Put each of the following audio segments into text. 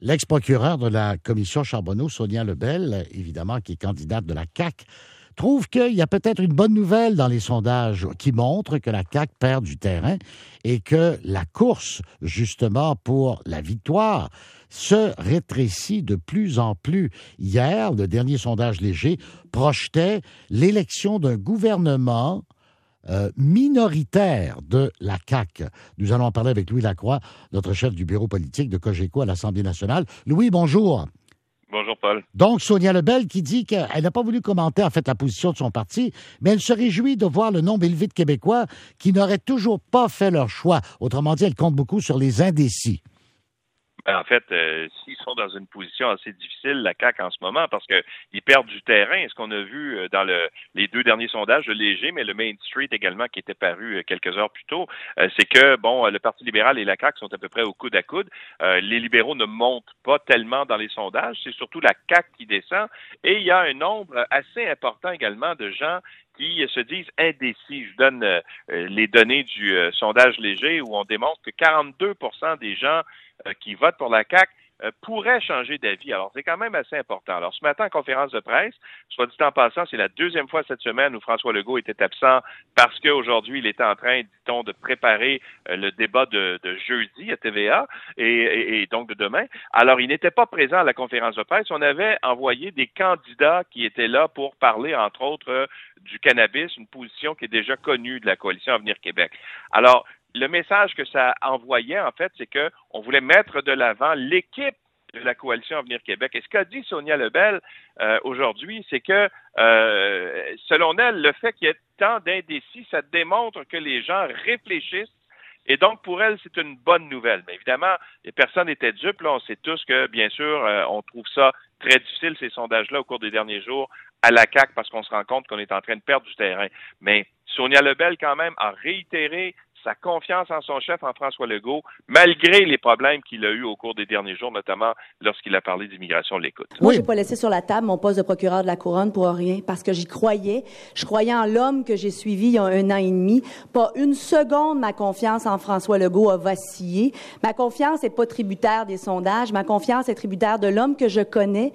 L'ex-procureure de la commission Charbonneau, Sonia Lebel, évidemment, qui est candidate de la CAQ, trouve qu'il y a peut-être une bonne nouvelle dans les sondages qui montrent que la CAQ perd du terrain et que la course, justement, pour la victoire se rétrécit de plus en plus. Hier, le dernier sondage léger projetait l'élection d'un gouvernement minoritaire de la CAQ. Nous allons en parler avec Louis Lacroix, notre chef du bureau politique de Cogeco à l'Assemblée nationale. Louis, bonjour. Bonjour, Paul. Donc, Sonia Lebel qui dit qu'elle n'a pas voulu commenter, en fait, la position de son parti, mais elle se réjouit de voir le nombre élevé de Québécois qui n'auraient toujours pas fait leur choix. Autrement dit, elle compte beaucoup sur les indécis. En fait, s'ils sont dans une position assez difficile, la CAQ en ce moment, parce qu'ils perdent du terrain, ce qu'on a vu dans les deux derniers sondages, le léger, mais le Main Street également, qui était paru quelques heures plus tôt, c'est que, le Parti libéral et la CAQ sont à peu près au coude à coude. Les libéraux ne montent pas tellement dans les sondages, c'est surtout la CAQ qui descend, et il y a un nombre assez important également de gens qui se disent indécis. Je donne les données du sondage léger où on démontre que 42% des gens qui votent pour la CAQ pourraient changer d'avis. Alors, c'est quand même assez important. Alors, ce matin, en conférence de presse, soit dit en passant, c'est la deuxième fois cette semaine où François Legault était absent parce qu'aujourd'hui, il était en train, dit-on, de préparer le débat de jeudi à TVA et donc de demain. Alors, il n'était pas présent à la conférence de presse. On avait envoyé des candidats qui étaient là pour parler, entre autres, du cannabis, une position qui est déjà connue de la Coalition Avenir Québec. Alors, le message que ça envoyait, en fait, c'est que on voulait mettre de l'avant l'équipe de la Coalition Avenir Québec. Et ce qu'a dit Sonia Lebel aujourd'hui, c'est que, selon elle, le fait qu'il y ait tant d'indécis, ça démontre que les gens réfléchissent. Et donc, pour elle, c'est une bonne nouvelle. Mais évidemment, personne n'était dupe. Là, on sait tous que, bien sûr, on trouve ça très difficile, ces sondages-là, au cours des derniers jours, à la CAQ, parce qu'on se rend compte qu'on est en train de perdre du terrain. Mais Sonia Lebel, quand même, a réitéré sa confiance en son chef, en François Legault, malgré les problèmes qu'il a eus au cours des derniers jours, notamment lorsqu'il a parlé d'immigration de l'écoute. Moi, j'ai pas laissé sur la table mon poste de procureur de la Couronne pour rien, parce que j'y croyais. Je croyais en l'homme que j'ai suivi il y a 1 an et demi. Pas une seconde, ma confiance en François Legault a vacillé. Ma confiance n'est pas tributaire des sondages. Ma confiance est tributaire de l'homme que je connais.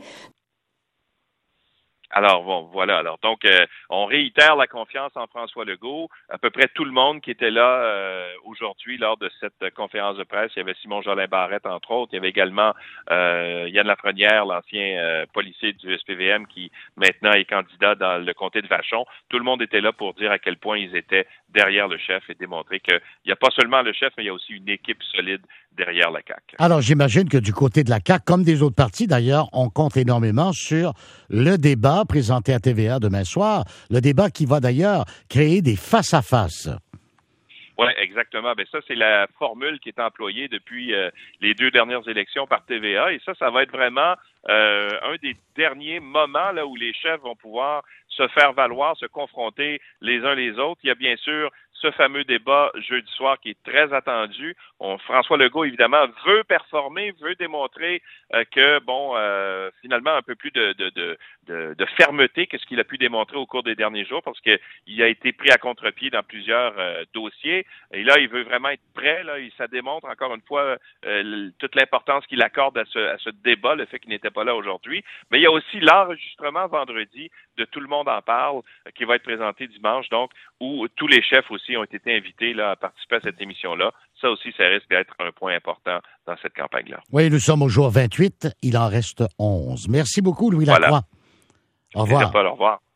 Alors, bon, voilà. Alors, donc, on réitère la confiance en François Legault. À peu près tout le monde qui était là aujourd'hui lors de cette conférence de presse. Il y avait Simon Jolin Barrette, entre autres. Il y avait également Yann Lafrenière, l'ancien policier du SPVM, qui maintenant est candidat dans le comté de Vachon. Tout le monde était là pour dire à quel point ils étaient derrière le chef et démontrer qu'il n'y a pas seulement le chef, mais il y a aussi une équipe solide derrière la CAQ. Alors, j'imagine que du côté de la CAQ, comme des autres partis d'ailleurs, on compte énormément sur le débat présenté à TVA demain soir, le débat qui va d'ailleurs créer des face-à-face. Oui, exactement. Ben ça, c'est la formule qui est employée depuis les 2 dernières élections par TVA. Et ça va être vraiment un des derniers moments là où les chefs vont pouvoir se faire valoir, se confronter les uns les autres. Il y a bien sûr ce fameux débat jeudi soir qui est très attendu. François Legault, évidemment, veut performer, veut démontrer que, finalement, un peu plus de fermeté que ce qu'il a pu démontrer au cours des derniers jours, parce qu'il a été pris à contre-pied dans plusieurs dossiers. Et là, il veut vraiment être prêt. Là, ça démontre encore une fois toute l'importance qu'il accorde à ce débat, le fait qu'il n'était pas là aujourd'hui. Mais il y a aussi l'enregistrement vendredi de Tout le monde en parle, qui va être présenté dimanche, donc, où tous les chefs aussi ont été invités là, à participer à cette émission-là. Ça aussi, ça risque d'être un point important dans cette campagne-là. Oui, nous sommes au jour 28. Il en reste 11. Merci beaucoup, Louis Lacroix. Au revoir. Au revoir.